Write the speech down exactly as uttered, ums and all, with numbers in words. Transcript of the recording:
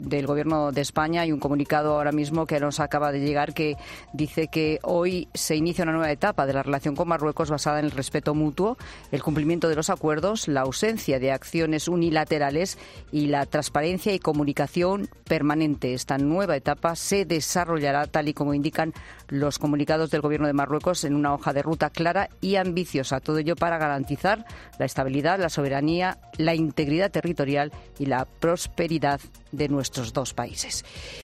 del Gobierno de España. Hay un comunicado ahora mismo que nos acaba de llegar que dice que hoy se inicia una nueva etapa de la relación con Marruecos basada en el respeto mutuo, el cumplimiento de los acuerdos, la ausencia de acciones unilaterales y la transparencia y comunicación permanente. Esta nueva etapa se desarrollará tal y como indican los comunicados del Gobierno de Marruecos en una hoja de ruta clara y ambiciosa. Todo ello para garantizar la estabilidad, la soberanía, la integridad territorial y la prosperidad de nuestros dos países.